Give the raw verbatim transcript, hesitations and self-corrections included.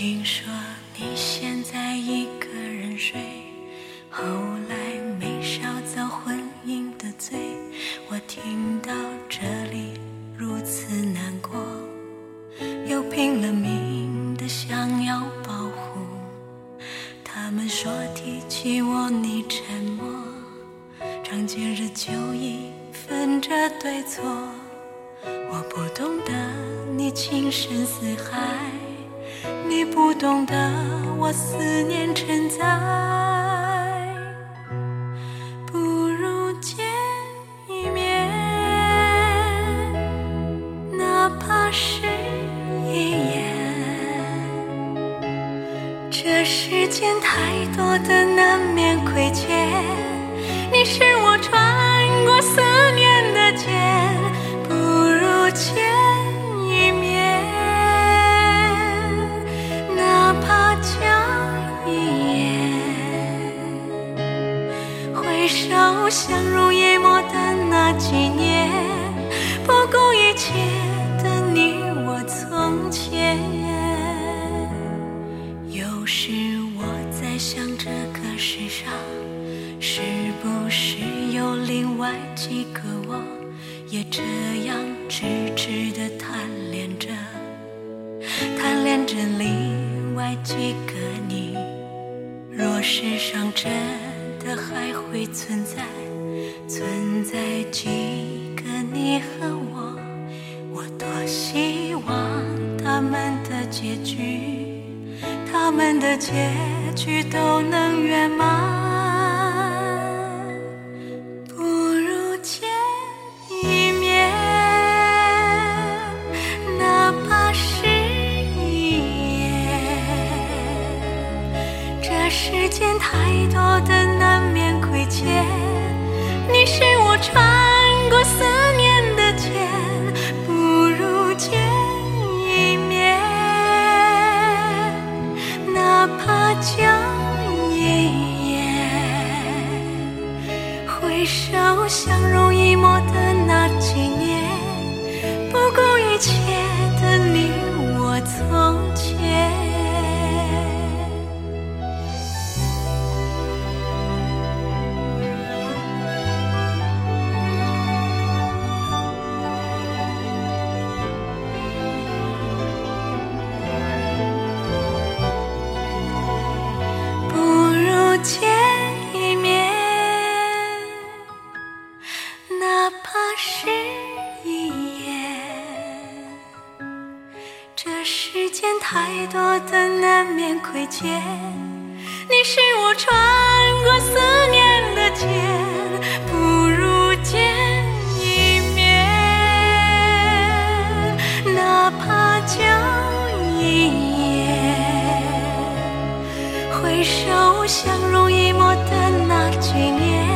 听说你现在一个人睡，后来没少遭婚姻的罪。我听到这里如此难过，又拼了命的想要保护。他们说提起我你沉默，常见日久已分着对错。我不懂得你情深似海，你不懂得我思念成灾，不如见一面，哪怕是一眼。这世间太多的难免亏欠，你是我穿过思念的剑，不如见一面，哪怕将一眼。回首相濡以沫的那几年，不顾一切的你我从前。有时我在想，这个世上是不是有另外几个我，也这样痴痴地贪恋着，贪恋着另外几个你。若世上真的还会存在，存在几个你和我，我多希望他们的结局，他们的结局都能圆满。世间太多的难免亏欠，你是我穿过思念的剑，不如见一面，哪怕将一眼。回首相濡以沫的那几年，不顾一切的你我从前。见一面，哪怕是一眼。这世间太多的难免亏欠，你是我穿过思念的剑，不如见一面，哪怕将一眼。回首相濡以沫的那几年，